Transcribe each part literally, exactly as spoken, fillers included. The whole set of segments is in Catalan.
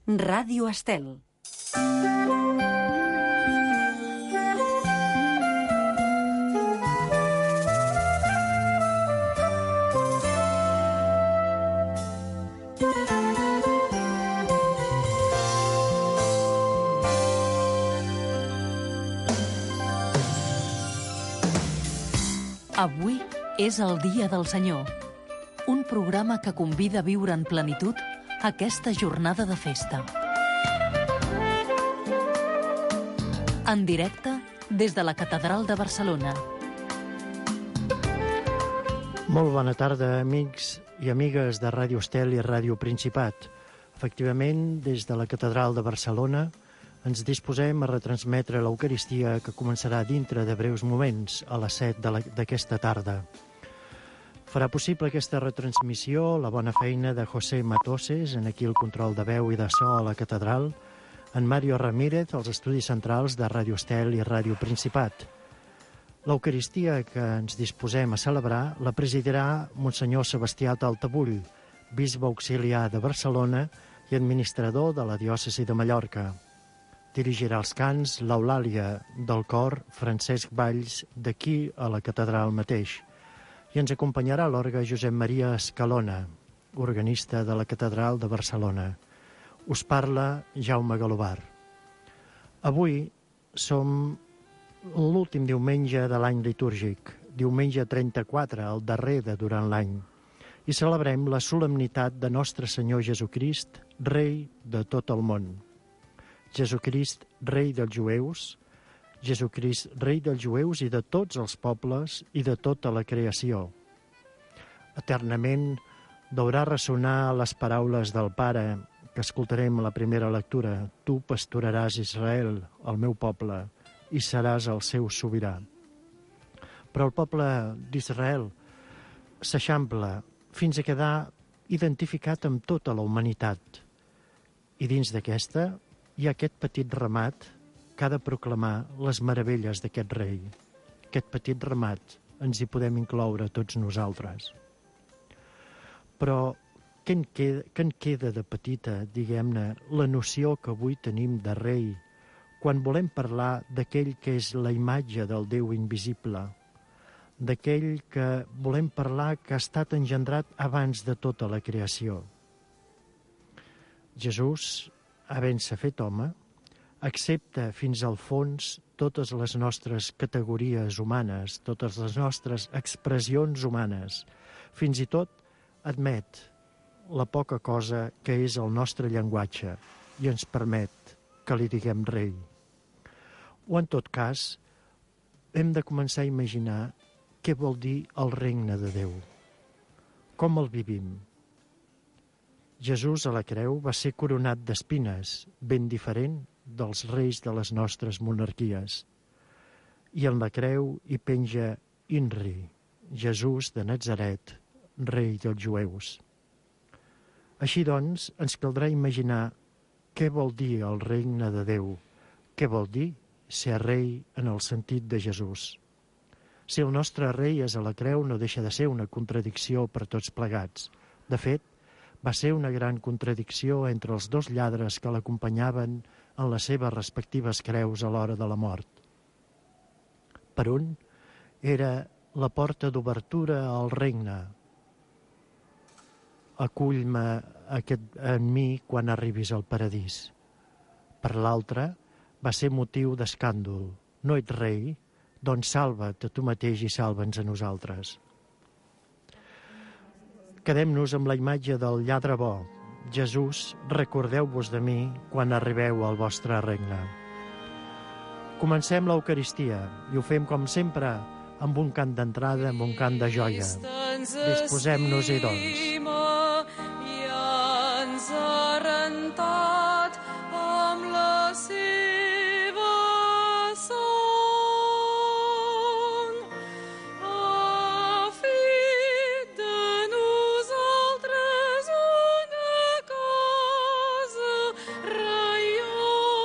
Ràdio Estel. Avui és el Dia del Senyor, un programa que convida a viure en plenitud aquesta jornada de festa. En directe des de la Catedral de Barcelona. Molt bona tarda, amics i amigues de Ràdio Estel i Ràdio Principat. Efectivament, des de la Catedral de Barcelona ens disposem a retransmetre l'Eucaristia que començarà dintre de breus moments, a les set d'aquesta tarda. Farà possible aquesta retransmissió la bona feina de José Matoses, en aquí el control de veu i de so a la Catedral, en Mario Ramírez, als estudis centrals de Ràdio Estel i Ràdio Principat. L'Eucaristia que ens disposem a celebrar la presidirà Monsenyor Sebastià Taltabull, bisbe auxiliar de Barcelona i administrador de la diòcesi de Mallorca. Dirigirà els cants l'Eulàlia del cor Francesc Valls, d'aquí a la catedral mateix. I ens acompanyarà l'orgue Josep Maria Escalona, organista de la catedral de Barcelona. Us parla Jaume Galobar. Avui som l'últim diumenge de l'any litúrgic, diumenge trenta-quatre, el darrer de durant l'any, i celebrem la solemnitat de Nostre Senyor Jesucrist, Rei de tot el món. Jesucrist, Rei dels jueus, Jesucrist, Rei dels jueus i de tots els pobles i de tota la creació. Eternament deurà ressonar les paraules del Pare que escoltarem a la primera lectura. Tu pasturaràs Israel, el meu poble, i seràs el seu sobirà. Però el poble d'Israel s'eixampla fins a quedar identificat amb tota la humanitat. I dins d'aquesta hi ha aquest petit ramat que ha de proclamar les meravelles d'aquest rei. Aquest petit ramat ens hi podem incloure tots nosaltres. Però què en queda, què en queda de petita, diguem-ne, la noció que avui tenim de rei, quan volem parlar d'aquell que és la imatge del Déu invisible, d'aquell que volem parlar que ha estat engendrat abans de tota la creació. Jesús, havent-se fet home, accepta fins al fons totes les nostres categories humanes, totes les nostres expressions humanes. Fins i tot admet la poca cosa que és el nostre llenguatge i ens permet que li diguem rei. O en tot cas, hem de començar a imaginar què vol dir el regne de Déu. Com el vivim? Jesús a la creu va ser coronat d'espines, ben diferent dels reis de les nostres monarquies. I en la creu hi penja Inri, Jesús de Natzaret, rei dels jueus. Així doncs, ens caldrà imaginar què vol dir el regne de Déu, què vol dir ser rei en el sentit de Jesús. Si el nostre rei és a la creu, no deixa de ser una contradicció per tots plegats. De fet, va ser una gran contradicció entre els dos lladres que l'acompanyaven en les seves respectives creus a l'hora de la mort. Per un, era la porta d'obertura al regne. Acull-me aquest, en mi quan arribis al paradís. Per l'altre, va ser motiu d'escàndol. No ets rei? Doncs salva't a tu mateix i salva'ns a nosaltres. Quedem-nos amb la imatge del lladre bo. Jesús, recordeu-vos de mi quan arribeu al vostre regne. Comencem l'Eucaristia i ho fem com sempre amb un cant d'entrada, amb un cant de joia. Disposem-nos-hi, doncs. I ens ha rentat amb la seva sang. Ha fet de nosaltres una casa reial,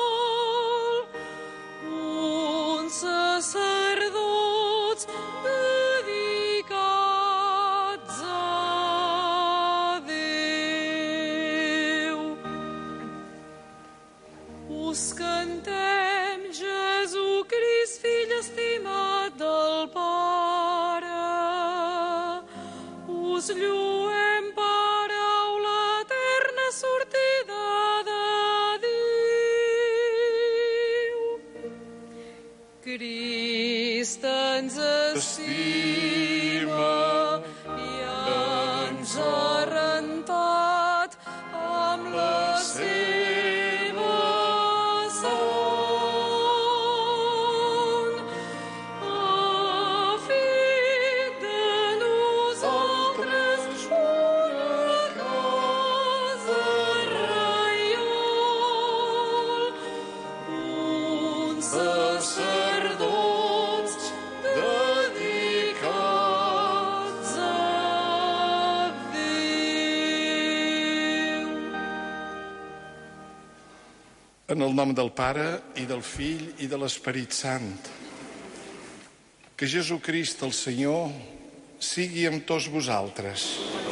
uns sacerdots dedicats a Déu. us cantem, Jesucrist, Fill estimat del Pare. Us lluem, paraula eterna sortida de Déu. Crist ens estima i ens ha rentat amb la seva sang. Ha fet de nosaltres una casa reial, uns sacerdots dedicats a Déu. En el nom del Pare, i del Fill, i de l'Esperit Sant. Que Jesucrist, el Senyor, sigui amb tots vosaltres.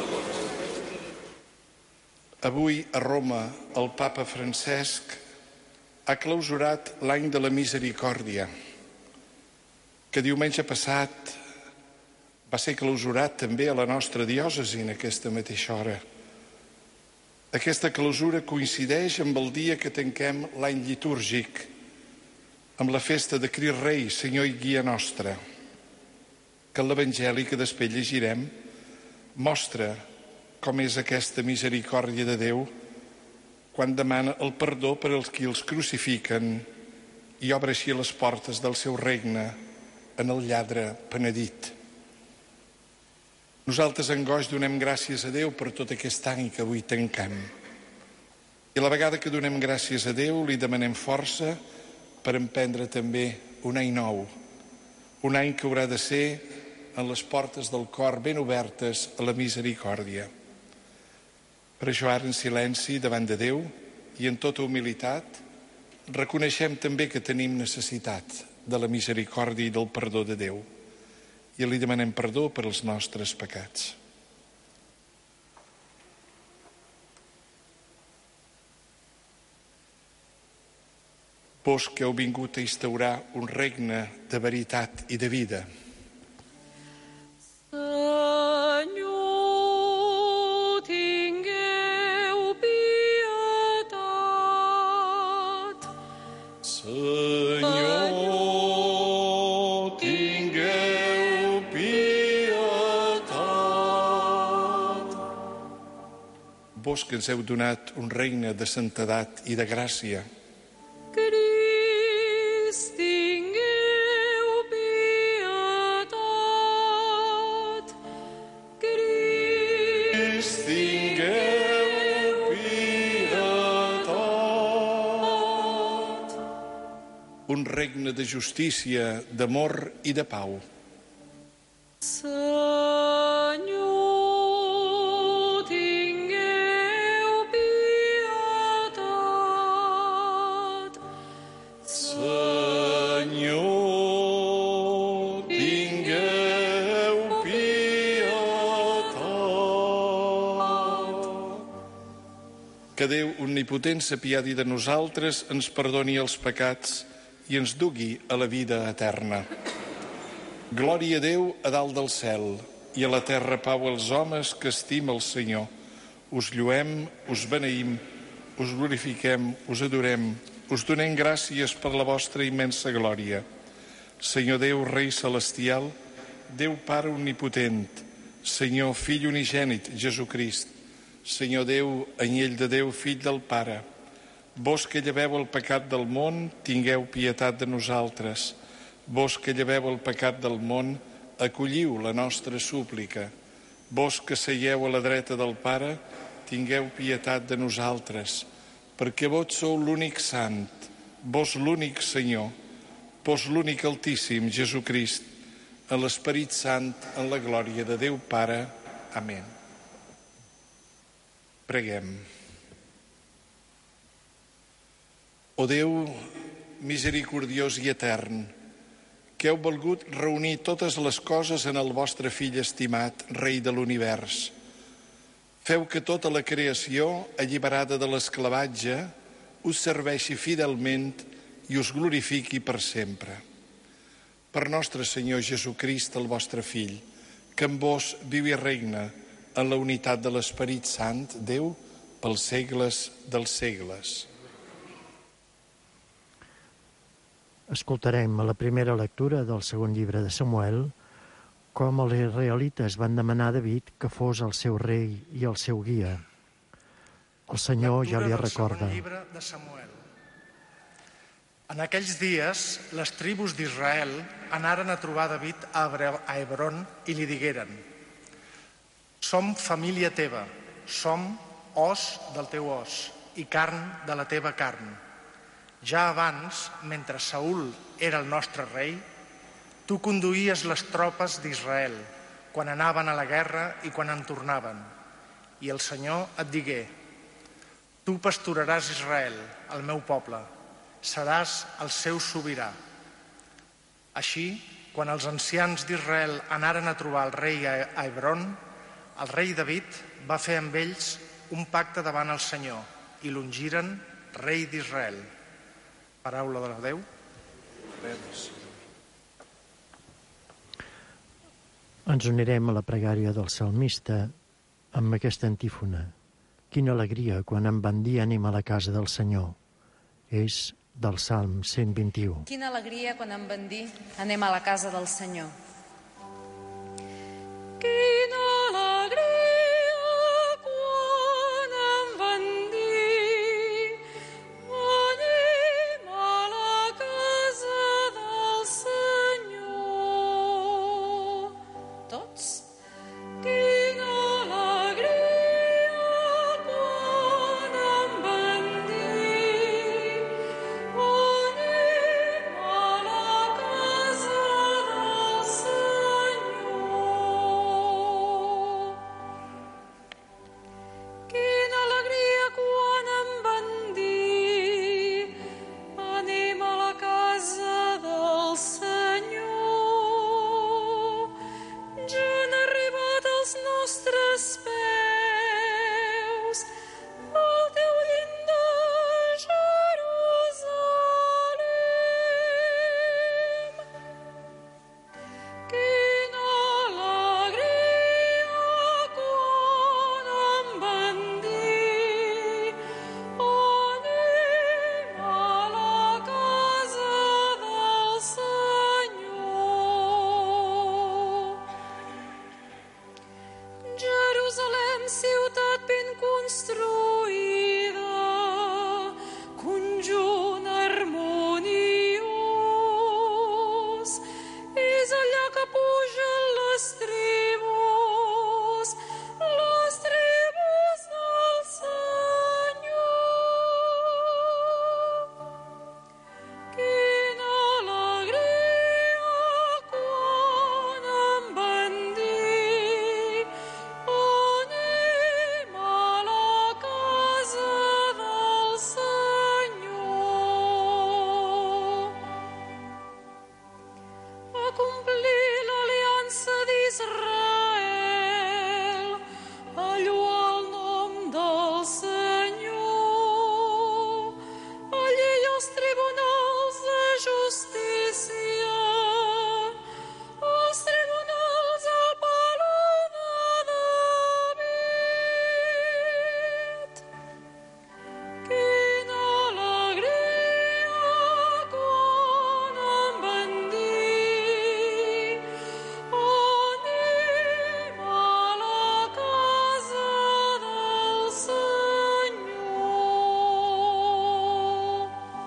Avui, a Roma, el Papa Francesc ha clausurat l'any de la misericòrdia, que diumenge passat va ser clausurat també a la nostra diòcesi en aquesta mateixa hora. Aquesta clausura coincideix amb el dia que tanquem l'any litúrgic, amb la festa de Crist Rei, Senyor i Guia nostre, que en l'Evangeli que després llegirem mostra com és aquesta misericòrdia de Déu quan demana el perdó per als qui els crucifiquen i obre així les portes del seu regne en el lladre penedit. Nosaltres, en goig, donem gràcies a Déu per tot aquest any que avui tanquem. I a la vegada que donem gràcies a Déu, li demanem força per emprendre també un any nou, un any que haurà de ser en les portes del cor ben obertes a la misericòrdia. Per això ara, en silenci, davant de Déu i en tota humilitat, reconeixem també que tenim necessitat de la misericòrdia i del perdó de Déu. I li demanem perdó per als nostres pecats. Vós que heu vingut a instaurar un regne de veritat i de vida. Senyor, tingueu pietat. Senyor, tingueu pietat. Vós que ens heu donat un regne de santedat i de gràcia. Crist, tingueu pietat. Crist, Tingueu pietat. Un regne de justícia, d'amor i de pau. Senyor, tingueu pietat. Senyor, tingueu pietat. Que Déu omnipotent s'apiadi de nosaltres, ens perdoni els pecats i ens dugui a la vida eterna. Glòria a Déu a dalt del cel i a la terra pau als homes que estima el Senyor. Us lluem, us beneïm, us glorifiquem, us adorem, us donem gràcies per la vostra immensa glòria. Senyor Déu, Rei celestial, Déu Pare omnipotent, Senyor Fill unigènit, Jesucrist, Senyor Déu, anyell de Déu, Fill del Pare, vos que lleveu el pecat del món, tingueu pietat de nosaltres. Vos que lleveu el pecat del món, acolliu la nostra súplica. Vos que seieu a la dreta del Pare, tingueu pietat de nosaltres, perquè vos sou l'únic sant, vos l'únic Senyor, vos l'únic Altíssim, Jesucrist, en l'Esperit Sant, en la glòria de Déu Pare. Amén. Preguem. O Déu misericordiós i etern, que heu volgut reunir totes les coses en el vostre Fill estimat, Rei de l'univers. Feu que tota la creació, alliberada de l'esclavatge, us serveixi fidelment i us glorifiqui per sempre. Per nostre Senyor Jesucrist, el vostre Fill, que amb vos viu i regna en la unitat de l'Esperit Sant, Déu, pels segles dels segles. Escoltarem a la primera lectura del segon llibre de Samuel com els israelites van demanar a David que fos el seu rei i el seu guia. El Senyor ja li recorda. Lectura del segon llibre de Samuel. En aquells dies, les tribus d'Israel anaren a trobar David a Hebron i li digueren: som família teva, som os del teu os i carn de la teva carn. Ja abans, mentre Saül era el nostre rei, tu conduïes les tropes d'Israel quan anaven a la guerra i quan en tornaven. I el Senyor et digué: tu pasturaràs Israel, el meu poble, seràs el seu sobirà. Així, quan els ancians d'Israel anaren a trobar el rei a Hebron, el rei David va fer amb ells un pacte davant el Senyor i l'ungiren rei d'Israel. Paraula de Déu. Ens unirem a la pregària del salmista amb aquesta antífona. Quina alegria quan em van dir anem a la casa del Senyor. És del Salm cent vint-i-u. Quina alegria quan em van dir anem a la casa del Senyor. Quina alegria quan em van dir anem a la casa del Senyor. Tots? Quina alegria quan em van dir anem a la casa del Senyor. Quina alegria quan em van dir anem a la casa del Senyor. Ja han arribat els nostres peus al teu llindar, Jerusalem. Quina alegria quan em van dir anem a la casa del Senyor. Jerusalem, ciutat ben construïda, conjunt harmoniós, és allà que pugen les tribus, les tribus del Senyor. Quina alegria quan em van dir anem a la casa del Senyor. A complir l'aliança d'Israel, a lloar el nom del Senyor, allí els tribunals de justícia, els tribunals a Palau de David. Quina alegria quan em van dir anem a la casa del Senyor.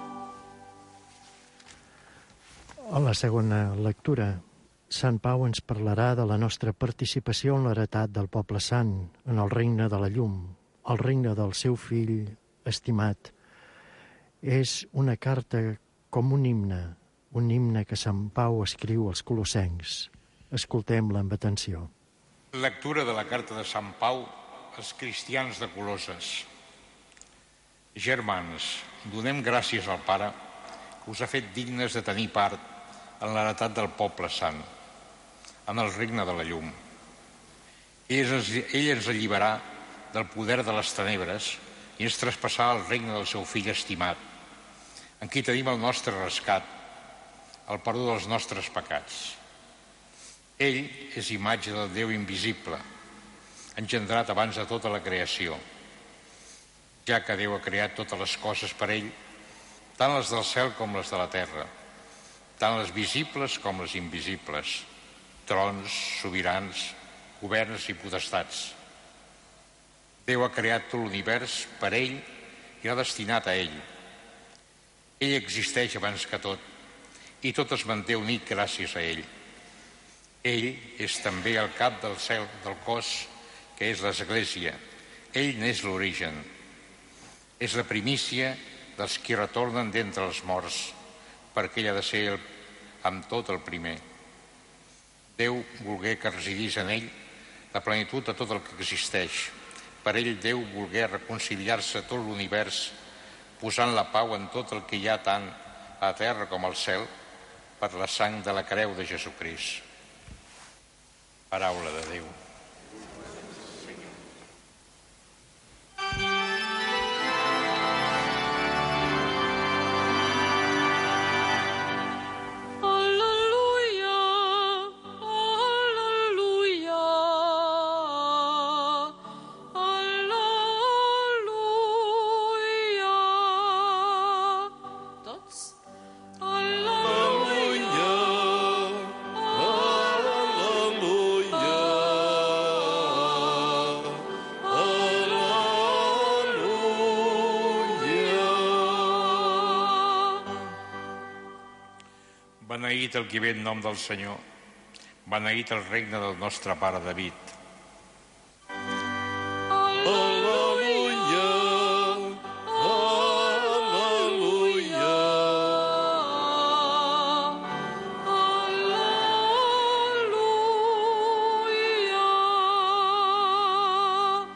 A la segona lectura, Sant Pau ens parlarà de la nostra participació en l'heretat del poble sant, en el regne de la llum, el regne del seu fill estimat. És una carta com un himne, un himne que Sant Pau escriu als colossencs. Escoltem-la amb atenció. Lectura de la carta de Sant Pau als cristians de Colosses. Germans, donem gràcies al Pare que us ha fet dignes de tenir part en l'heretat del poble sant, en el regne de la llum. Ell ens, ell ens alliberà del poder de les tenebres i ens traspassà el regne del seu fill estimat, en qui tenim el nostre rescat, el perdó dels nostres pecats. Ell és imatge del Déu invisible, engendrat abans de tota la creació, ja que Déu ha creat totes les coses per ell, tant les del cel com les de la terra, tant les visibles com les invisibles, trons, sobirans, governs i potestats. Déu ha creat tot l'univers per ell i l'ha destinat a ell. Ell existeix abans que tot i tot es manté unit gràcies a ell. Ell és també el cap del cel del cos que és l'Església. Ell n'és l'origen. És la primícia dels qui retornen d'entre els morts, perquè ell ha de ser el, amb tot el primer. Déu volgué que residís en ell la plenitud de tot el que existeix. Per ell Déu volgué reconciliar-se tot l'univers, posant la pau en tot el que hi ha tant a la terra com al cel, per la sang de la creu de Jesucrist. Paraula de Déu. Beneït el qui ve en nom del Senyor, beneït el regne del nostre pare David. Al·leluia, al·leluia, al·leluia.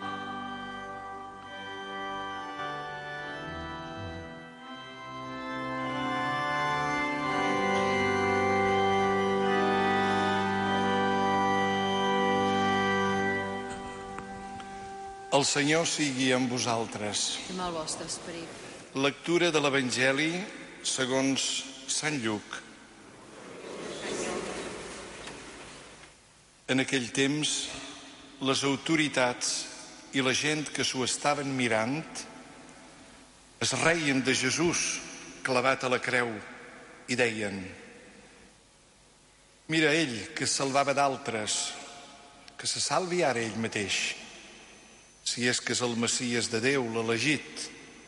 El Senyor sigui amb vosaltres. I amb el vostre esperit. Lectura de l'Evangeli segons Sant Lluc. En aquell temps, les autoritats i la gent que s'ho estaven mirant es reien de Jesús clavat a la creu i deien: mira ell que salvava d'altres, que se salvi ara ell mateix, si és que és el Messies de Déu, l'elegit.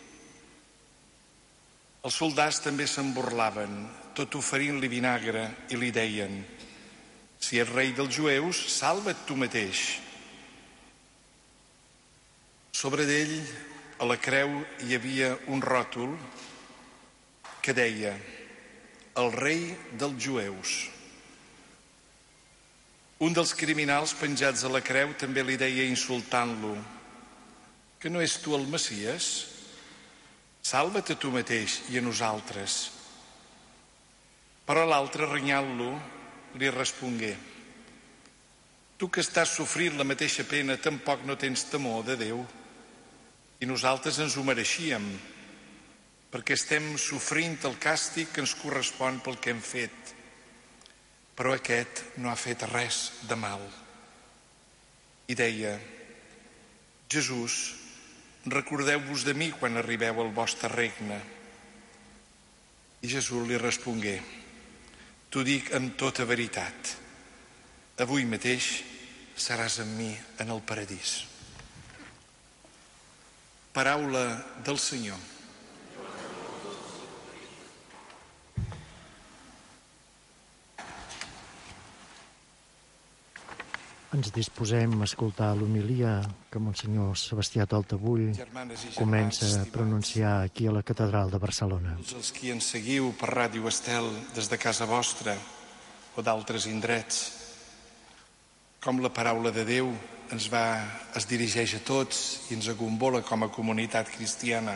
Els soldats també se'n burlaven, tot oferint-li vinagre, i li deien: si és rei dels jueus, salva't tu mateix. Sobre d'ell, a la creu, hi havia un ròtol que deia: el rei dels jueus. Un dels criminals penjats a la creu també li deia, insultant-lo: que no és tu el Messies? Salva't a tu mateix i a nosaltres. Però l'altre, renyant-lo, li respongué: tu que estàs sofrint la mateixa pena, tampoc no tens temor de Déu? I nosaltres ens ho mereixíem, perquè estem sofrint el càstig que ens correspon pel que hem fet. Però aquest no ha fet res de mal. I deia: Jesús, recordeu-vos de mi quan arribeu al vostre regne. I Jesús li respongué: t'ho dic amb tota veritat, avui mateix seràs amb mi en el paradís. Paraula del Senyor. Ens disposem a escoltar l'homilia que Monsenyor Sebastià Taltabull comença a pronunciar aquí a la Catedral de Barcelona. Els qui ens seguiu per Ràdio Estel des de casa vostra o d'altres indrets, com la paraula de Déu ens va, es dirigeix a tots i ens acombola com a comunitat cristiana.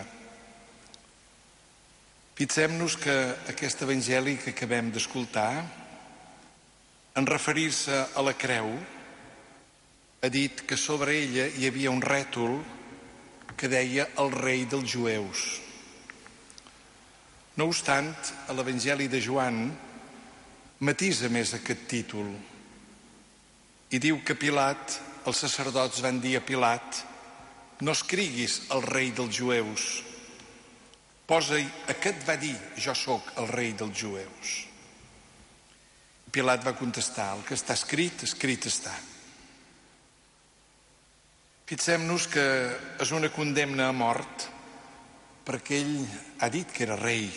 Fixem-nos que aquest evangeli que acabem d'escoltar, en referir-se a la creu, ha dit que sobre ella hi havia un rètol que deia el rei dels jueus. No obstant, a l'Evangeli de Joan matisa més aquest títol i diu que Pilat, els sacerdots van dir a Pilat: no escriguis el rei dels jueus, posa-hi aquest va dir, jo sóc el rei dels jueus. Pilat va contestar: el que està escrit, escrit està. Fixem-nos que és una condemna a mort perquè ell ha dit que era rei.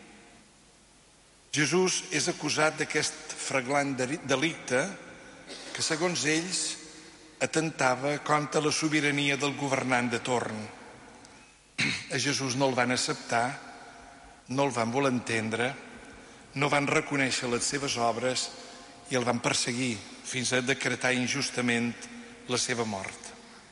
Jesús és acusat d'aquest flagrant delicte que, segons ells, atentava contra la sobirania del governant de torn. A Jesús no el van acceptar, no el van voler entendre, no van reconèixer les seves obres i el van perseguir fins a decretar injustament la seva mort.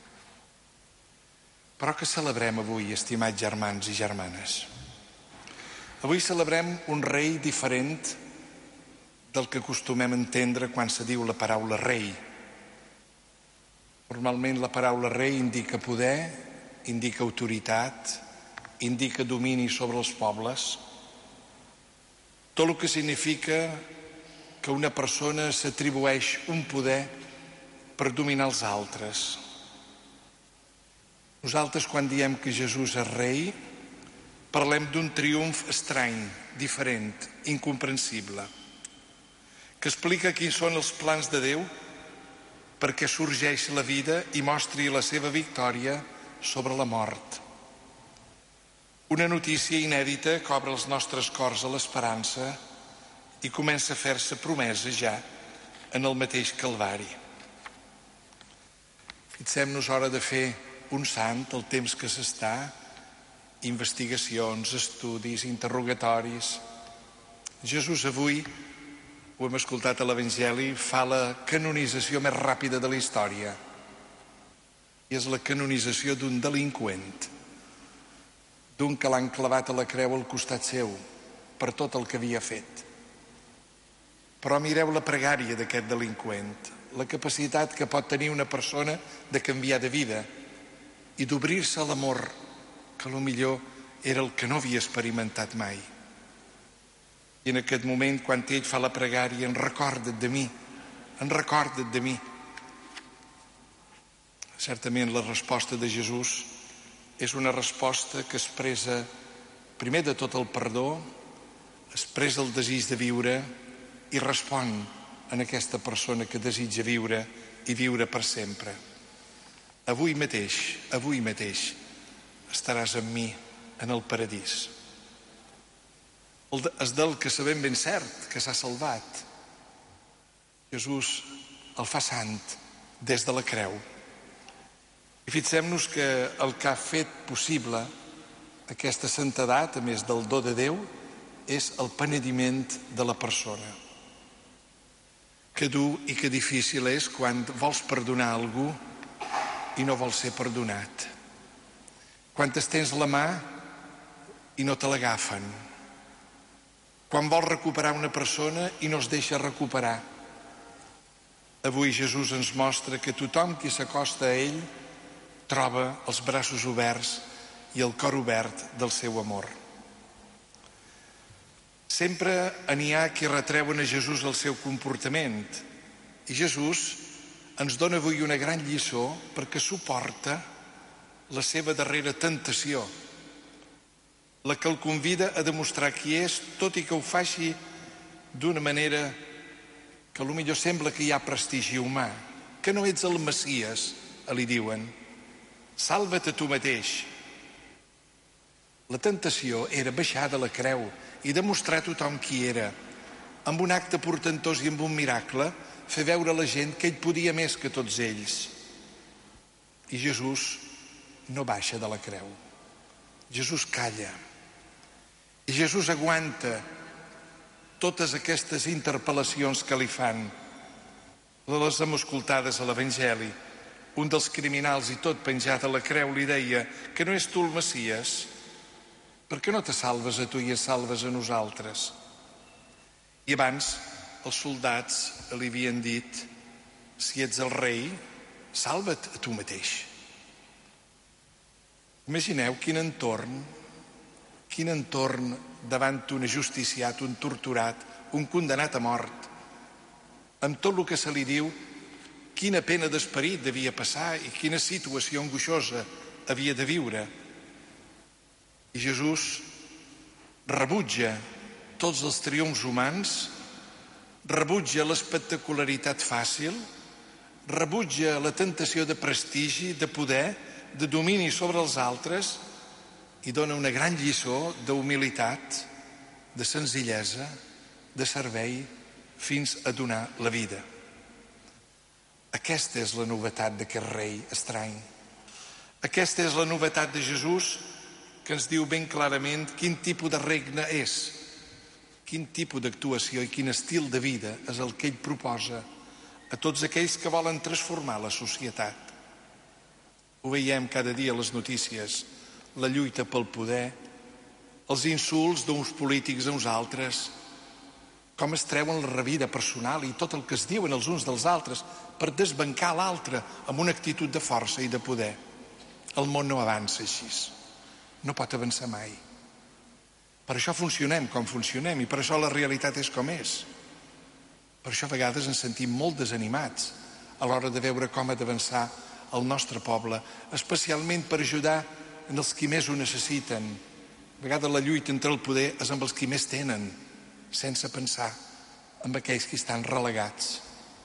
Però què celebrem avui, estimats germans i germanes? Avui celebrem un rei diferent del que acostumem a entendre quan se diu la paraula rei. Normalment la paraula rei indica poder, indica autoritat, indica domini sobre els pobles. Tot el que significa que una persona s'atribueix un poder per dominar els altres. Nosaltres, quan diem que Jesús és rei, parlem d'un triomf estrany, diferent, incomprensible, que explica quins són els plans de Déu perquè sorgeix la vida i mostri la seva victòria sobre la mort. Una notícia inèdita que obre els nostres cors a l'esperança i comença a fer-se promesa ja en el mateix Calvari. Fixem-nos hora de fer un sant el temps que s'està, investigacions, estudis, interrogatoris. Jesús avui, ho hem escoltat a l'Evangeli, fa la canonització més ràpida de la història. I és la canonització d'un delinqüent, d'un que l'han clavat a la creu al costat seu per tot el que havia fet. Però mireu la pregària d'aquest delinqüent, la capacitat que pot tenir una persona de canviar de vida i d'obrir-se a l'amor, que potser era el que no havia experimentat mai. I en aquest moment, quan ell fa la pregària, en recorda't de mi, en recorda't de mi. Certament la resposta de Jesús és una resposta que expressa, primer de tot, el perdó, expressa el desig de viure i respon en aquesta persona que desitja viure i viure per sempre. Avui mateix, avui mateix, estaràs amb mi en el paradís. És del que sabem ben cert que s'ha salvat. Jesús el fa sant des de la creu. I fixem-nos que el que ha fet possible aquesta santedat, a més del do de Déu, és el penediment de la persona. Que dur i que difícil és quan vols perdonar algú i no vols ser perdonat. Quan t'estens la mà i no te l'agafen. Quan vols recuperar una persona i no es deixa recuperar. Avui Jesús ens mostra que tothom qui s'acosta a ell troba els braços oberts i el cor obert del seu amor. Sempre n'hi ha qui retreuen a Jesús el seu comportament. I Jesús ens dona avui una gran lliçó perquè suporta la seva darrera tentació, la que el convida a demostrar qui és, tot i que ho faci d'una manera que potser sembla que hi ha prestigi humà, que no ets el Messies, li diuen. Salva't a tu mateix. La tentació era baixar de la creu i demostrar a tothom qui era, amb un acte portentós i amb un miracle, fer veure a la gent que ell podia més que tots ells. I Jesús no baixa de la creu. Jesús calla. I Jesús aguanta totes aquestes interpel·lacions que li fan. Les hem escoltades a l'Evangeli. Un dels criminals, i tot penjat a la creu, li deia que no és tu el Messies. Per què no te salves a tu i ens salves a nosaltres? I abans els soldats li havien dit: si ets el rei, salva't a tu mateix. Imagineu quin entorn, quin entorn davant un ajusticiat, un torturat, un condenat a mort, amb tot el que se li diu, quina pena d'esperit devia passar i quina situació angoixosa havia de viure. I Jesús rebutja tots els triomfs humans, rebutja l'espectacularitat fàcil, rebutja la tentació de prestigi, de poder, de domini sobre els altres i dona una gran lliçó d'humilitat, de senzillesa, de servei, fins a donar la vida. Aquesta és la novetat d'aquest rei estrany. Aquesta és la novetat de Jesús, que ens diu ben clarament quin tipus de regne és, quin tipus d'actuació i quin estil de vida és el que ell proposa a tots aquells que volen transformar la societat. Ho veiem cada dia a les notícies, la lluita pel poder, els insults d'uns polítics a uns altres, com es treuen la vida personal i tot el que es diuen els uns dels altres per desbancar l'altre amb una actitud de força i de poder. El món no avança així, no pot avançar mai. Per això funcionem com funcionem i per això la realitat és com és. Per això a vegades ens sentim molt desanimats a l'hora de veure com ha d'avançar el nostre poble, especialment per ajudar en els qui més ho necessiten. A vegades la lluita entre el poder és amb els qui més tenen, sense pensar en aquells que estan relegats.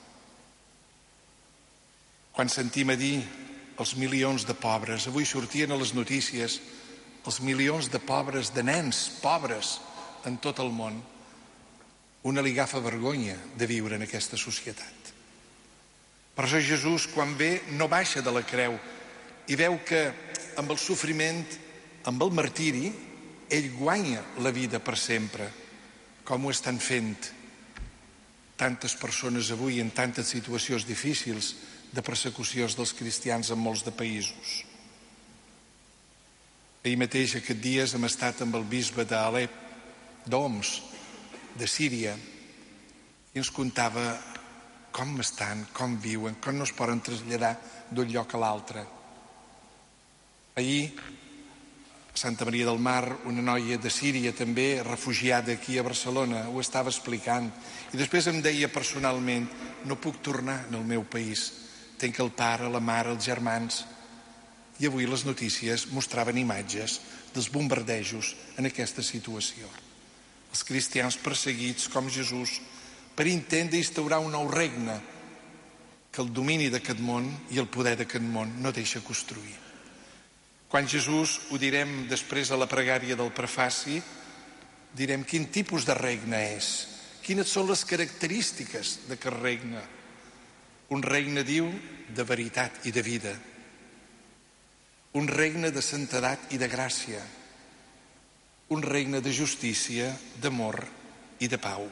Quan sentim a dir els milions de pobres, avui sortien a les notícies els milions de pobres, de nens pobres en tot el món, una li agafa vergonya de viure en aquesta societat. Per això Jesús, quan ve, no baixa de la creu i veu que amb el sofriment, amb el martiri, ell guanya la vida per sempre, com ho estan fent tantes persones avui en tantes situacions difícils de persecucions dels cristians en molts de països. Ahir mateix, aquests dies, hem estat amb el bisbe d'Alep, d'Homs, de Síria, i ens contava com estan, com viuen, com no es poden traslladar d'un lloc a l'altre. Ahir, a Santa Maria del Mar, una noia de Síria també, refugiada aquí a Barcelona, ho estava explicant. I després em deia personalment, no puc tornar al meu país, tenc el pare, la mare, els germans. I avui les notícies mostraven imatges dels bombardejos en aquesta situació. Els cristians perseguits com Jesús per intent d'instaurar un nou regne que el domini d'aquest món i el poder d'aquest món no deixa construir. Quan Jesús, ho direm després a la pregària del prefaci, direm quin tipus de regne és, quines són les característiques d'aquest regne. Un regne, diu, de veritat i de vida. Un regne de santedat i de gràcia. Un regne de justícia, d'amor i de pau.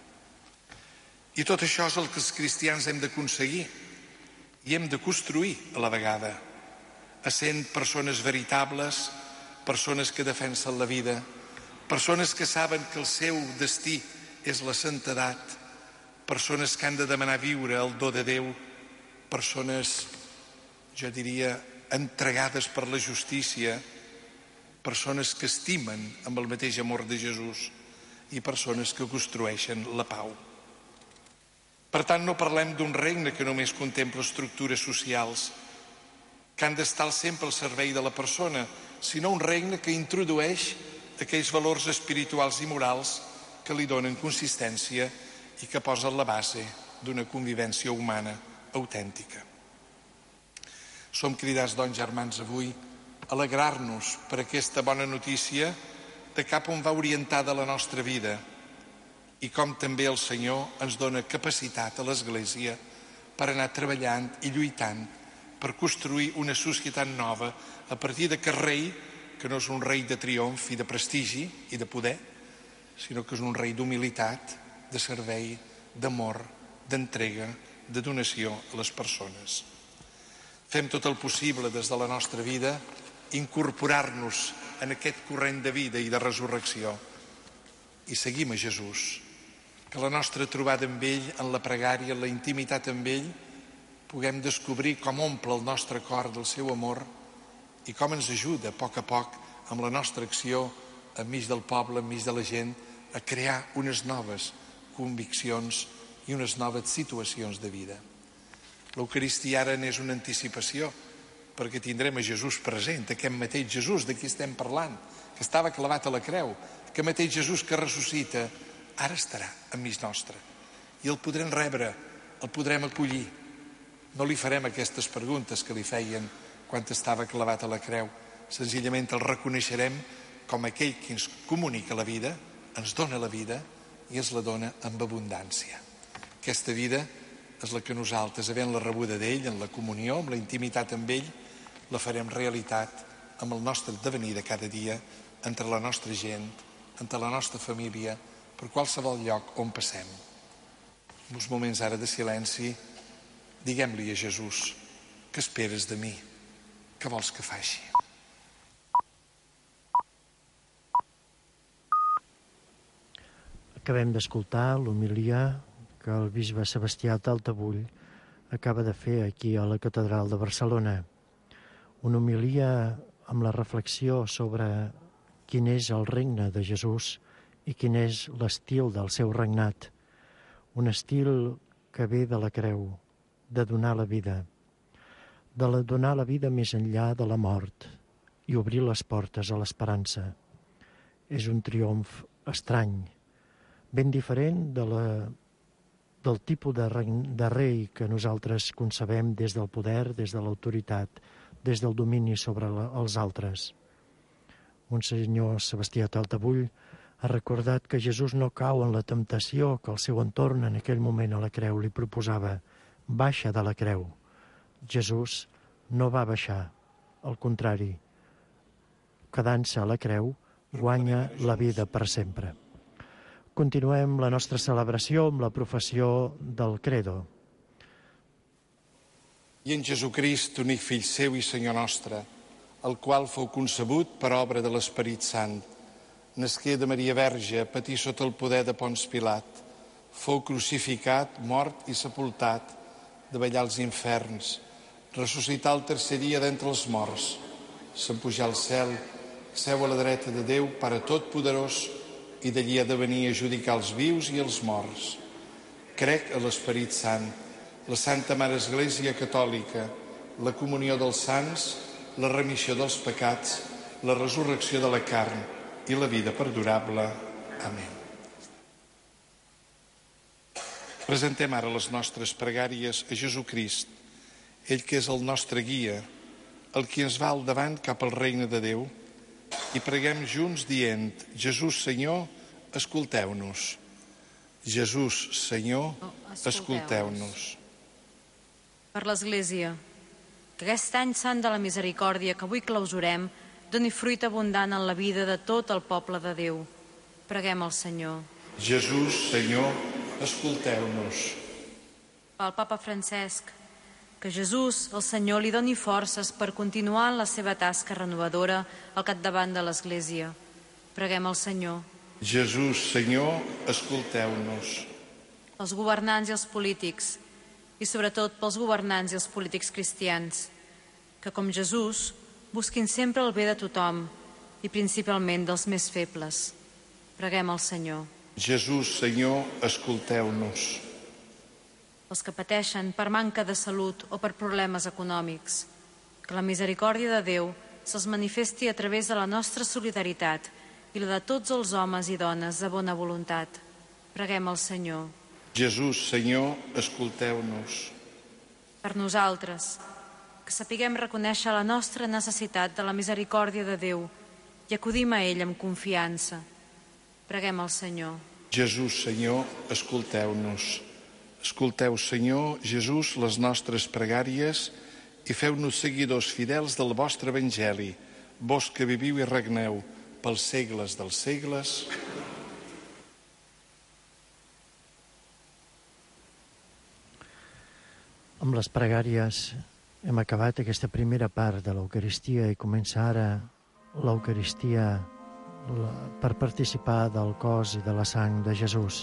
I tot això és el que els cristians hem d'aconseguir i hem de construir a la vegada, essent persones veritables, persones que defensen la vida, persones que saben que el seu destí és la santedat, persones que han de demanar viure el do de Déu, persones, jo diria, entregades per la justícia, persones que estimen amb el mateix amor de Jesús i persones que construeixen la pau. Per tant, no parlem d'un regne que només contempla estructures socials que han d'estar sempre al servei de la persona, sinó un regne que introdueix aquells valors espirituals i morals que li donen consistència i que posen la base d'una convivència humana autèntica. Som cridats, doncs, germans, avui a alegrar-nos per aquesta bona notícia de cap on va orientada la nostra vida i com també el Senyor ens dona capacitat a l'Església per anar treballant i lluitant per construir una societat nova a partir d'aquest rei, que no és un rei de triomf i de prestigi i de poder, sinó que és un rei d'humilitat, de servei, d'amor, d'entrega, de donació a les persones. Fem tot el possible des de la nostra vida incorporar-nos en aquest corrent de vida i de resurrecció i seguim a Jesús. Que la nostra trobada amb ell, en la pregària, en la intimitat amb ell, puguem descobrir com omple el nostre cor del seu amor i com ens ajuda a poc a poc amb la nostra acció enmig del poble, enmig de la gent, a crear unes noves conviccions i unes noves situacions de vida. L'Eucaristia ara n'és una anticipació, perquè tindrem a Jesús present, aquest mateix Jesús de qui estem parlant, que estava clavat a la creu, aquest mateix Jesús que ressuscita, ara estarà enmig nostre. I el podrem rebre, el podrem acollir. No li farem aquestes preguntes que li feien quan estava clavat a la creu. Senzillament el reconeixerem com aquell que ens comunica la vida, ens dona la vida i ens la dona amb abundància. Aquesta vida és la que nosaltres, havent-la rebuda d'ell, en la comunió, amb la intimitat amb ell, la farem realitat amb el nostre devenir de cada dia, entre la nostra gent, entre la nostra família, per qualsevol lloc on passem. En uns moments ara de silenci, diguem-li a Jesús: què esperes de mi? Què vols que faci? Acabem d'escoltar l'homilia que el bisbe Sebastià Taltabull acaba de fer aquí a la Catedral de Barcelona. Una homilia amb la reflexió sobre quin és el regne de Jesús i quin és l'estil del seu regnat. Un estil que ve de la creu, de donar la vida, de la donar la vida més enllà de la mort i obrir les portes a l'esperança. És un triomf estrany, ben diferent de la, del tipus de, rei, de rei que nosaltres concebem des del poder, des de l'autoritat, des del domini sobre la, els altres. Monsenyor Sebastià Taltabull ha recordat que Jesús no cau en la temptació que el seu entorn en aquell moment a la creu li proposava. Baixa de la creu. Jesús no va baixar, al contrari, quedant-se a la creu, guanya la vida per sempre. Continuem la nostra celebració amb la professió del Credo. I en Jesucrist, únic fill seu i Senyor nostre, el qual fou concebut per obra de l'Esperit Sant, nasqué de Maria Verge, patí sota el poder de Ponç Pilat, fou crucificat, mort i sepultat, davallar als inferns, ressuscitar el tercer dia d'entre els morts, s'empujar al cel, seu a la dreta de Déu, Pare Totpoderós, i d'allí ha de venir a judicar els vius i els morts. Crec a l'Esperit Sant, la Santa Mare Església Catòlica, la comunió dels sants, la remissió dels pecats, la resurrecció de la carn i la vida perdurable. Amén. Presentem ara les nostres pregàries a Jesucrist, ell que és el nostre guia, el que ens va al davant cap al regne de Déu, i preguem junts dient: Jesús, Senyor, escolteu-nos. Jesús, Senyor, escolteu-nos. Per l'Església, que aquest any sant de la misericòrdia que avui clausurem doni fruit abundant en la vida de tot el poble de Déu. Preguem al Senyor. Jesús, Senyor, escolteu-nos. Pel Papa Francesc, que Jesús, el Senyor, li doni forces per continuar en la seva tasca renovadora al capdavant de l'Església. Preguem al Senyor. Jesús, Senyor, escolteu-nos. Els governants i els polítics, i sobretot pels governants i els polítics cristians, que com Jesús busquin sempre el bé de tothom i principalment dels més febles. Preguem al Senyor. Jesús, Senyor, escolteu-nos. Els que pateixen per manca de salut o per problemes econòmics, que la misericòrdia de Déu se'ls manifesti a través de la nostra solidaritat i la de tots els homes i dones de bona voluntat. Preguem al Senyor. Jesús, Senyor, escolteu-nos. Per nosaltres, que sapiguem reconèixer la nostra necessitat de la misericòrdia de Déu i acudim a ell amb confiança. Preguem al Senyor. Jesús, Senyor, escolteu-nos. Escolteu, Senyor Jesús, les nostres pregàries i feu-nos seguidors fidels del vostre Evangeli, vós que viviu i regneu pels segles dels segles. Amb les pregàries hem acabat aquesta primera part de l'Eucaristia i comença ara l'Eucaristia per participar del cos i de la sang de Jesús.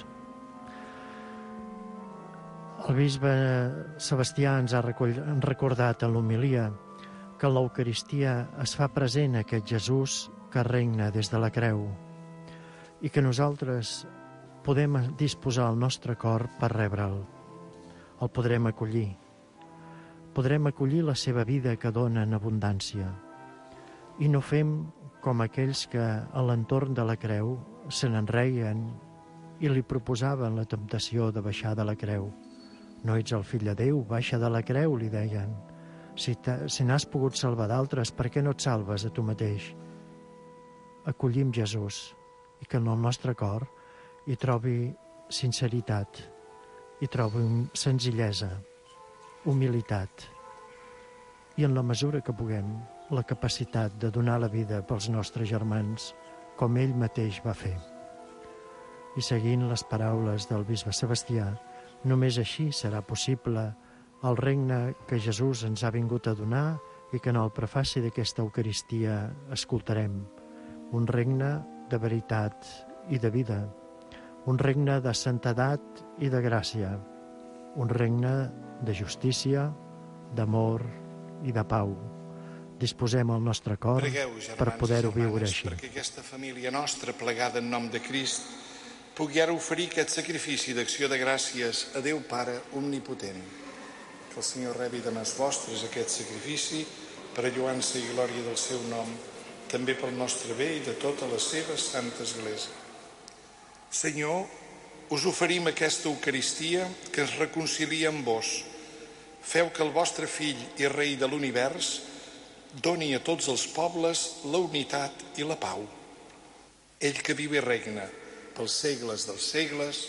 El bisbe Sebastià ens ha recordat en l'homilia que en l'Eucaristia es fa present aquest Jesús que regna des de la creu i que nosaltres podem disposar el nostre cor per rebre'l. El podrem acollir. Podrem acollir la seva vida que dona en abundància i no fem com aquells que a l'entorn de la creu se n'enreien i li proposaven la temptació de baixar de la creu. No ets el fill de Déu, baixa de la creu, li deien. Si, si n'has pogut salvar d'altres, per què no et salves a tu mateix? Acollim Jesús i que en el nostre cor hi trobi sinceritat, hi trobi senzillesa, humilitat i en la mesura que puguem la capacitat de donar la vida pels nostres germans com ell mateix va fer. I seguint les paraules del bisbe Sebastià, només així serà possible el regne que Jesús ens ha vingut a donar i que en el prefaci d'aquesta Eucaristia escoltarem. Un regne de veritat i de vida, un regne de santedat i de gràcia, un regne de justícia, d'amor i de pau. Disposem el nostre cor Pregueu, germans, per poder-ho viure germanes, així. perquè aquesta família nostra, plegada en nom de Crist, pugui ara oferir aquest sacrifici d'acció de gràcies a Déu Pare Omnipotent. Que el Senyor rebi de mans vostres aquest sacrifici per a lloança i glòria del seu nom, també pel nostre bé i de tota la seva Santa Església. Senyor, us oferim aquesta Eucaristia que ens reconcilia amb vos. Feu que el vostre Fill i Rei de l'univers doni a tots els pobles la unitat i la pau. Ell que viu i regna pels segles dels segles,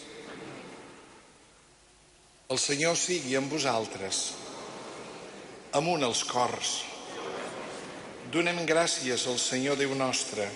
el Senyor sigui amb vosaltres, amunt els cors. Donem gràcies al Senyor Déu nostre.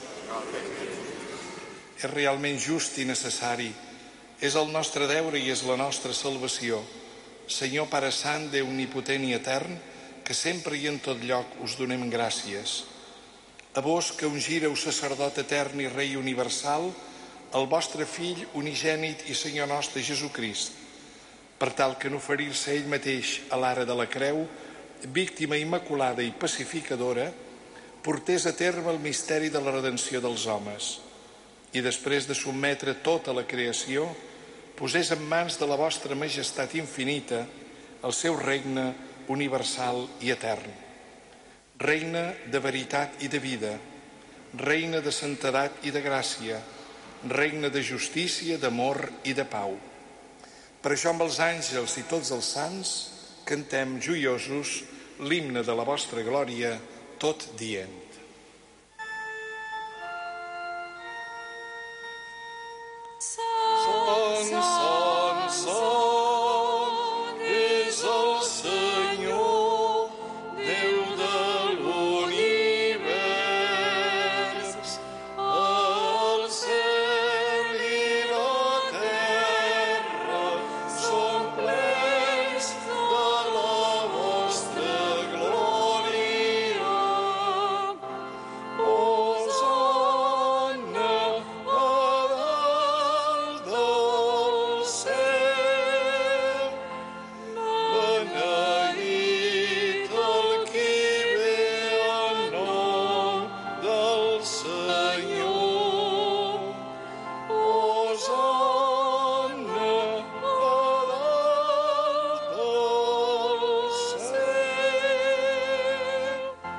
És realment just i necessari, és el nostre deure i és la nostra salvació. Senyor Pare Sant, Déu omnipotent i etern, que sempre i en tot lloc us donem gràcies. A vos que ungíreu sacerdot etern i rei universal, el vostre Fill unigènit i Senyor nostre Jesucrist, per tal que en oferir-se ell mateix a l'ara de la creu, víctima immaculada i pacificadora, portés a terme el misteri de la redenció dels homes i després de sotmetre tota la creació, posés en mans de la vostra majestat infinita el seu regne universal i etern. Regne de veritat i de vida, regne de santedat i de gràcia, regne de justícia, d'amor i de pau. Per això amb els àngels i tots els sants cantem joiosos l'himne de la vostra glòria, tot dient. Sant, sant, sant és el Senyor, Déu de l'univers. El cel i la terra són plens de la vostra glòria. Hosanna a dalt del cel. Beneït el qui ve en nom del Senyor. Hosanna a dalt del cel.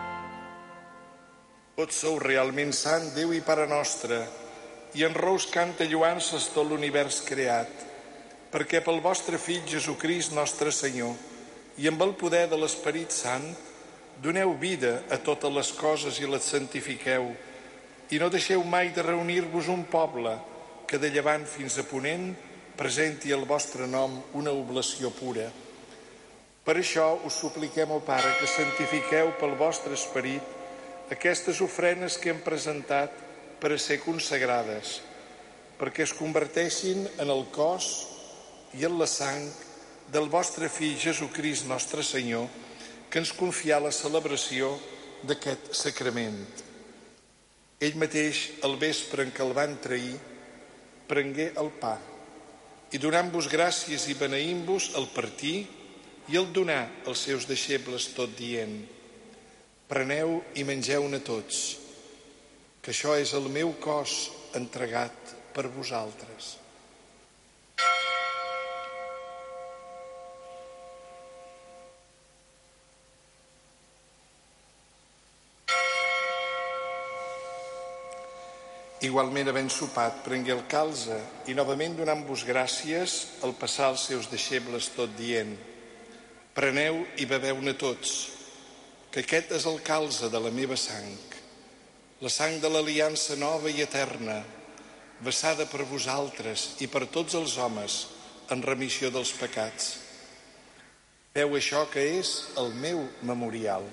Tots sou realment sant, Déu i Pare nostre, i en rous canta lloances tot l'univers creat, perquè pel vostre Fill Jesucrist nostre Senyor i amb el poder de l'Esperit Sant doneu vida a totes les coses i les santifiqueu, i no deixeu mai de reunir-vos un poble que de llevant fins a ponent presenti al vostre nom una oblació pura. Per això us supliquem, ó Pare, que santifiqueu pel vostre Esperit aquestes ofrenes que hem presentat per a ser consagrades, perquè es converteixin en el cos i en la sang del vostre Fill Jesucrist nostre Senyor, que ens confià la celebració d'aquest sacrament. Ell mateix, al vespre en què el van trair, prengué el pa i donant-vos gràcies i beneint-vos el partir i el donar als seus deixebles tot dient: Preneu i mengeu-ne tots, que això és el meu cos entregat per vosaltres. Igualment, havent sopat, prengué el calze i novament donant-vos gràcies, el passà als seus deixebles tot dient: preneu i beveu-ne tots, que aquest és el calze de la meva sang, la sang de l'aliança nova i eterna, vessada per vosaltres i per tots els homes en remissió dels pecats. Feu això que és el meu memorial.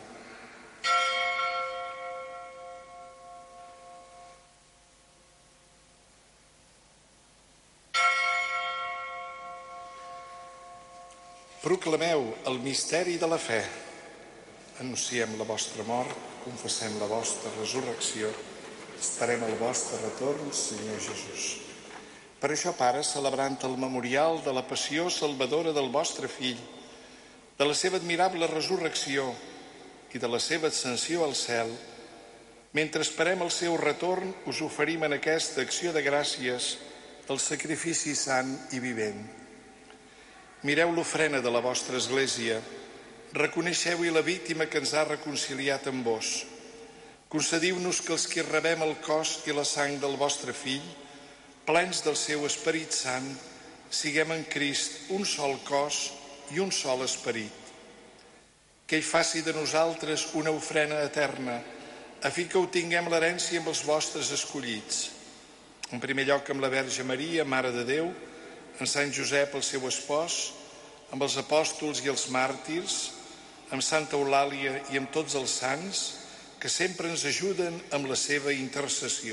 Proclameu el misteri de la fe. Anunciem la vostra mort, confessem la vostra resurrecció, esperem el vostre retorn, Senyor Jesús. Per això, Pare, celebrant el memorial de la passió salvadora del vostre Fill, de la seva admirable resurrecció i de la seva ascensió al cel, mentre esperem el seu retorn, us oferim en aquesta acció de gràcies el sacrifici sant i vivent. Mireu l'ofrena de la vostra Església, reconeixeu-hi la víctima que ens ha reconciliat amb vos. Concediu-nos que els que rebem el cos i la sang del vostre Fill, plens del seu Esperit Sant, siguem en Crist un sol cos i un sol esperit. Que ell faci de nosaltres una ofrena eterna, a fi que obtinguem l'herència amb els vostres escollits. En primer lloc amb la Verge Maria, Mare de Déu, en Sant Josep, el seu espòs, amb els apòstols i els màrtirs, amb Santa Eulàlia i amb tots els sants, que sempre ens ajuden amb la seva intercessió.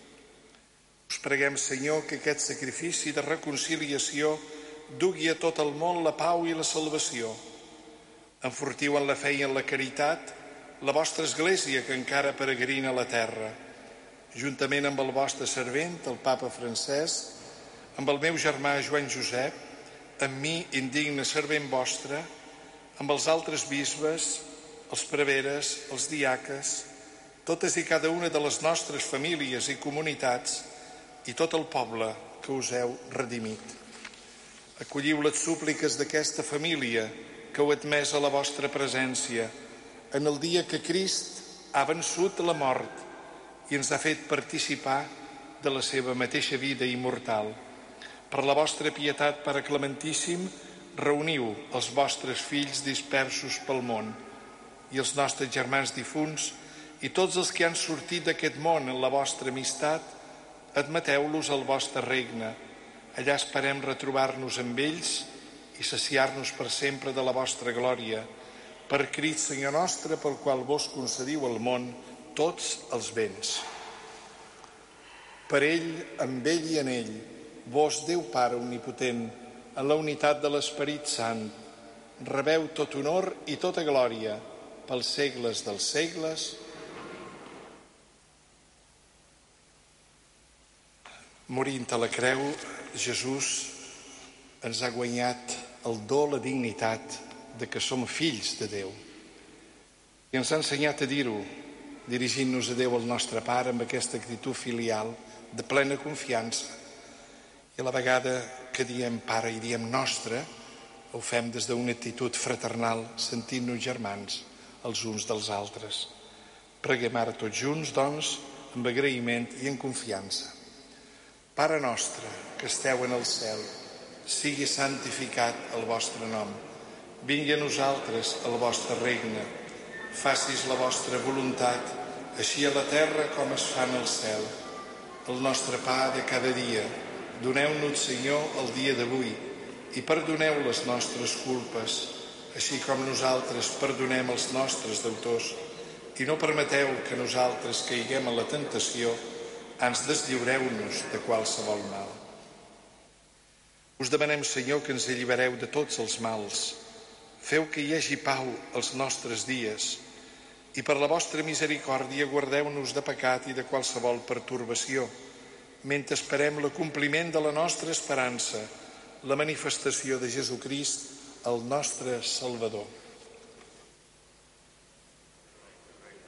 Us preguem, Senyor, que aquest sacrifici de reconciliació dugui a tot el món la pau i la salvació. Enfortiu en la fe i en la caritat la vostra Església, que encara peregrina a la terra, juntament amb el vostre servent, el Papa Francesc, amb el meu germà Joan Josep, amb mi, indigne servent vostre, amb els altres bisbes, els preveres, els diaques, totes i cada una de les nostres famílies i comunitats i tot el poble que us heu redimit. Acolliu les súpliques d'aquesta família que heu admès a la vostra presència en el dia que Crist ha vençut la mort i ens ha fet participar de la seva mateixa vida immortal. Per la vostra pietat, Pare Clementíssim, reuniu els vostres fills dispersos pel món i els nostres germans difunts i tots els que han sortit d'aquest món en la vostra amistat, admeteu-los al vostre regne. Allà esperem retrobar-nos amb ells i saciar-nos per sempre de la vostra glòria. Per Crist, Senyor nostre, pel qual vos concediu al món tots els béns. Per ell, amb ell i en ell, vos, Déu Pare omnipotent, en la unitat de l'Esperit Sant, rebeu tot honor i tota glòria pels segles dels segles. Morint a la creu, Jesús ens ha guanyat el do, la dignitat de que som fills de Déu. I ens ha ensenyat a dir-ho, dirigint-nos a Déu, el nostre Pare, amb aquesta actitud filial de plena confiança. I a la vegada que diem Pare i diem nostre, ho fem des d'una actitud fraternal, sentint-nos germans els uns dels altres. Preguem ara tots junts, doncs, amb agraïment i en confiança. Pare nostre, que esteu en el cel, sigui santificat el vostre nom. Vingui a nosaltres el vostre regne. Facis la vostra voluntat, així a la terra com es fa en el cel. El nostre pa de cada dia, doneu-nos, Senyor, el dia d'avui i perdoneu les nostres culpes, així com nosaltres perdonem els nostres deutors. I no permeteu que nosaltres caiguem en la tentació, ans deslliureu-nos de qualsevol mal. Us demanem, Senyor, que ens allibereu de tots els mals. Feu que hi hagi pau als nostres dies i per la vostra misericòrdia guardeu-nos de pecat i de qualsevol pertorbació, mentre esperem l'acompliment de la nostra esperança, la manifestació de Jesucrist, el nostre Salvador.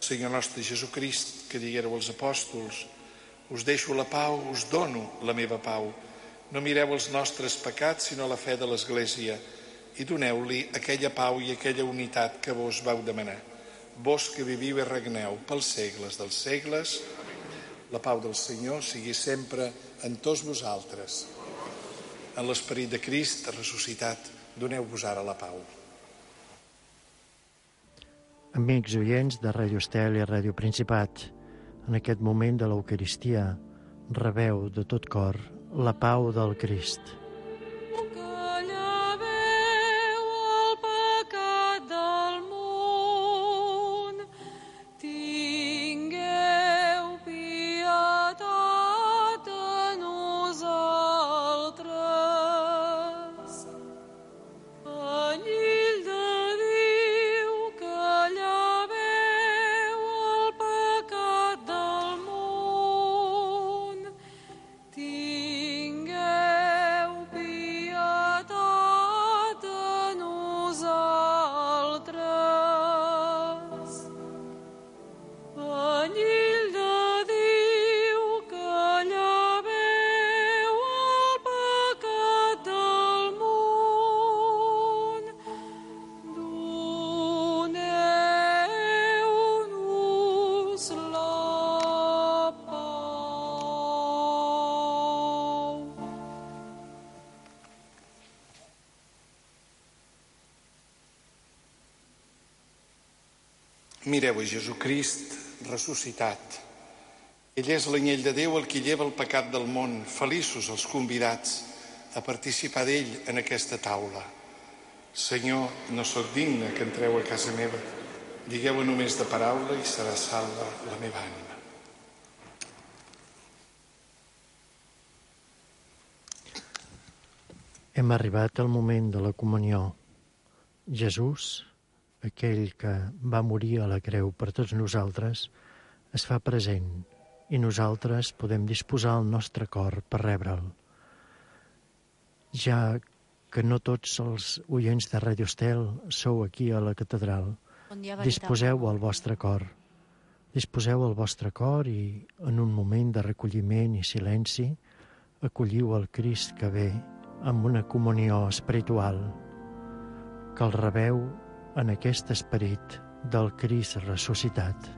Senyor nostre Jesucrist, que diguéreu als apòstols: us deixo la pau, us dono la meva pau. No mireu els nostres pecats, sinó la fe de l'Església, i doneu-li aquella pau i aquella unitat que vos vau demanar. Vos que viviu i regneu pels segles dels segles, la pau del Senyor sigui sempre amb tots vosaltres. En l'esperit de Crist ressuscitat, doneu-vos ara la pau. Amics oients de Ràdio Estel i Ràdio Principat, en aquest moment de l'Eucaristia, rebeu de tot cor la pau del Crist. Mireu a Jesucrist ressuscitat. Ell és l'anyell de Déu, el qui lleva el pecat del món. Feliços els convidats a participar d'ell en aquesta taula. Senyor, no sóc digne que entreu a casa meva. Digueu-ho només de paraula i serà salva la meva ànima. Hem arribat al moment de la comunió. Jesús, aquell que va morir a la creu per tots nosaltres, es fa present i nosaltres podem disposar el nostre cor per rebre'l. Ja que no tots els oients de Ràdio Estel sou aquí a la catedral, disposeu el vostre cor. Disposeu el vostre cor i, en un moment de recolliment i silenci, acolliu el Crist que ve amb una comunió espiritual, que el rebeu en aquest esperit del Crist ressuscitat.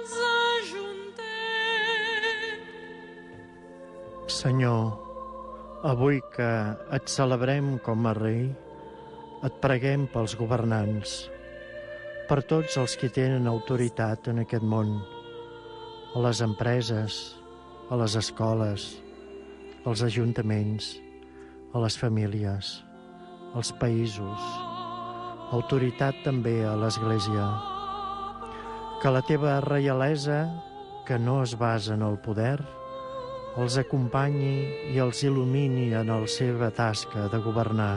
Senyor, Avui que et celebrem com a rei, et preguem pels governants, per tots els que tenen autoritat en aquest món, a les empreses, a les escoles, als ajuntaments, a les famílies, als països, autoritat també a l'Església. Que la teva reialesa, que no es basa en el poder, els acompanyi i els il·lumini en la seva tasca de governar.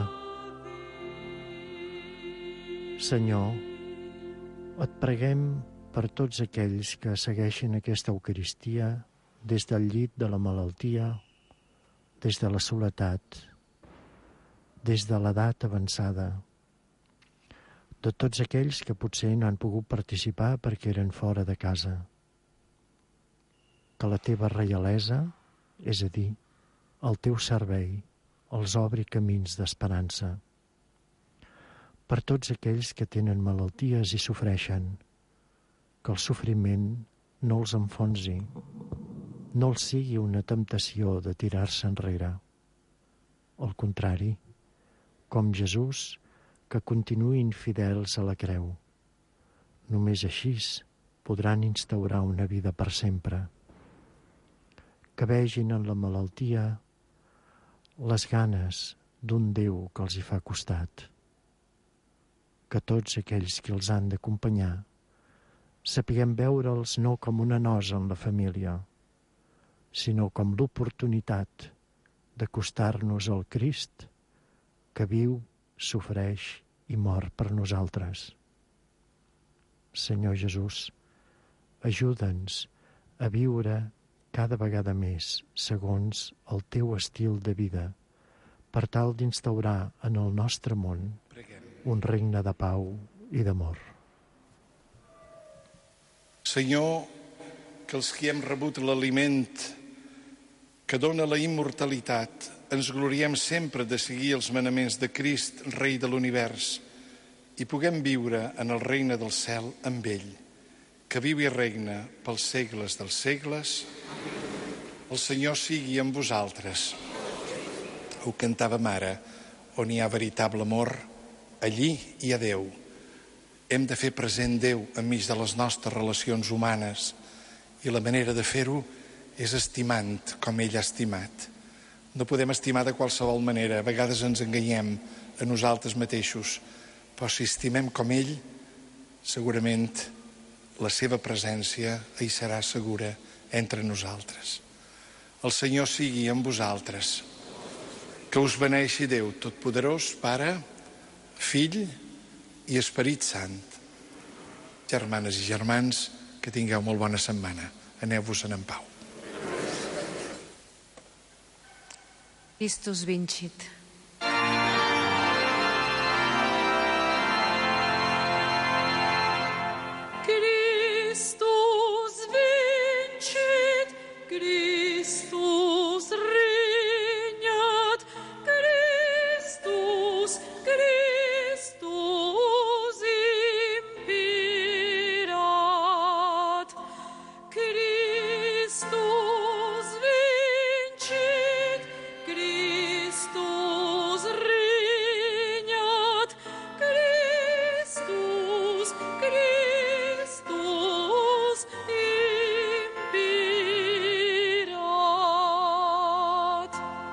Senyor, et preguem per tots aquells que segueixen aquesta Eucaristia des del llit de la malaltia, des de la soledat, des de l'edat avançada, de tots aquells que potser no han pogut participar perquè eren fora de casa. Que la teva reialesa, és a dir, el teu servei, els obri camins d'esperança. Per tots aquells que tenen malalties i sofreixen, que el sofriment no els enfonsi, no els sigui una temptació de tirar-se enrere. Al contrari, com Jesús, que continuïn fidels a la creu. Només així podran instaurar una vida per sempre. Que vegin en la malaltia les ganes d'un Déu que els hi fa costat. Que tots aquells que els han d'acompanyar sapiguem veure'ls no com una nosa en la família, sinó com l'oportunitat d'acostar-nos al Crist que viu, sofreix i mor per nosaltres. Senyor Jesús, ajuda'ns a viure cada vegada més segons el teu estil de vida, per tal d'instaurar en el nostre món un regne de pau i d'amor. Senyor, que els que hem rebut l'aliment que dona la immortalitat, ens gloriem sempre de seguir els manaments de Crist, Rei de l'univers, i puguem viure en el regne del cel amb ell, que viu i regna pels segles dels segles. El Senyor sigui amb vosaltres. Ho cantàvem ara, on hi ha veritable amor, allí hi ha Déu. Hem de fer present Déu enmig de les nostres relacions humanes, i la manera de fer-ho és estimant com ell ha estimat. No podem estimar de qualsevol manera, a vegades ens enganyem a nosaltres mateixos, però si estimem com ell, segurament la seva presència hi serà segura entre nosaltres. El Senyor sigui amb vosaltres. Que us beneixi Déu Totpoderós, Pare, Fill i Esperit Sant. Germanes i germans, que tingueu molt bona setmana. Aneu-vos-en en pau. Christus vincit. Christus vincit, Christus regnat, Christus, Christus imperat, Christus vincit, Christus regnat, Christus, Christus imperat.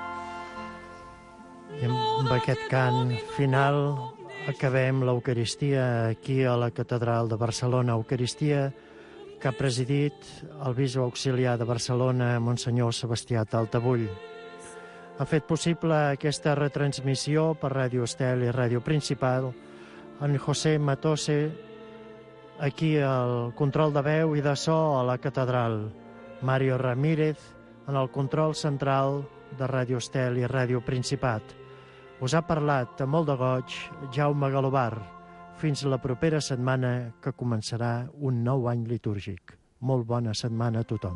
I amb aquest cant final acabem l'Eucaristia aquí a la Catedral de Barcelona. Eucaristia que ha presidit el bisbe auxiliar de Barcelona, Monsenyor Sebastià Taltabull. Ha fet possible aquesta retransmissió per Ràdio Estel i Ràdio Principal en José Matose, aquí al control de veu i de so a la Catedral, Mario Ramírez en el control central de Ràdio Estel i Ràdio Principat. Us ha parlat amb molt de goig Jaume Galobar. Fins la propera setmana, que començarà un nou any litúrgic. Molt bona setmana a tothom.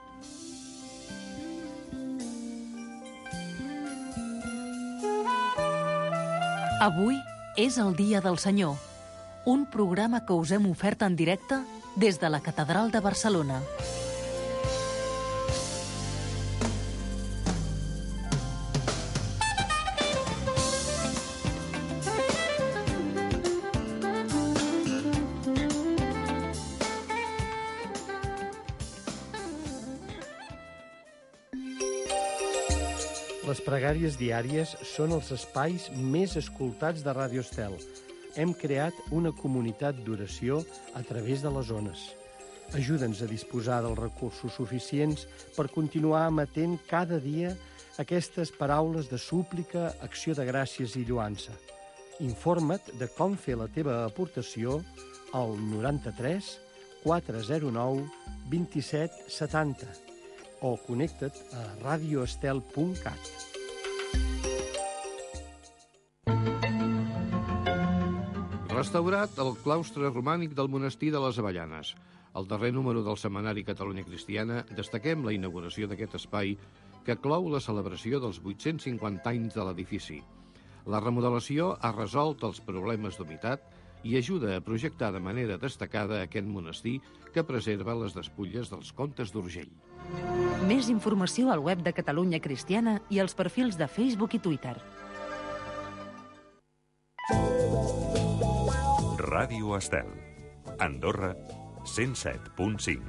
Avui és el Dia del Senyor, un programa que us hem ofert en directe des de la Catedral de Barcelona. Les pregàries diàries són els espais més escoltats de Ràdio Estel. Hem creat una comunitat d'oració a través de les ones. Ajuda'ns a disposar dels recursos suficients per continuar emetent cada dia aquestes paraules de súplica, acció de gràcies i lluança. Informa't de com fer la teva aportació al noranta-tres quatre zero nou vint-i-set setanta o connecta't a radioestel punt cat. Restaurat el claustre romànic del monestir de les Avellanes. Al darrer número del setmanari Catalunya Cristiana destaquem la inauguració d'aquest espai que clou la celebració dels vuit-cents cinquanta anys de l'edifici. La remodelació ha resolt els problemes d'humitat i ajuda a projectar de manera destacada aquest monestir que preserva les despulles dels comtes d'Urgell. Més informació al web de Catalunya Cristiana i als perfils de Facebook i Twitter. Ràdio Estel. Andorra, cent set punt cinc.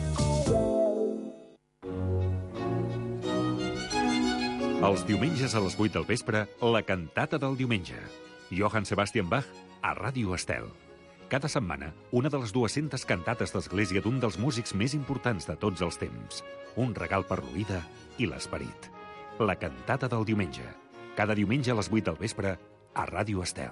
Els diumenges a les vuit del vespre, la cantata del diumenge. Johann Sebastian Bach a Ràdio Estel. Cada setmana, una de les dues-centes cantates d'església d'un dels músics més importants de tots els temps. Un regal per l'oïda i l'esperit. La cantata del diumenge. Cada diumenge a les vuit del vespre a Ràdio Estel.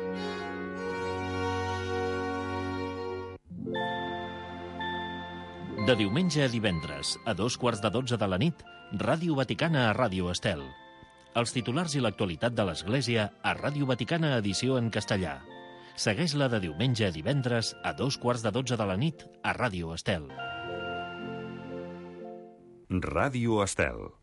De diumenge a divendres, a dos quarts de dotze de la nit, Ràdio Vaticana a Ràdio Estel. Els titulars i l'actualitat de l'Església a Ràdio Vaticana edició en castellà. Segueix-la de diumenge a divendres a dos quarts de dotze de la nit a Ràdio Estel. Ràdio Estel.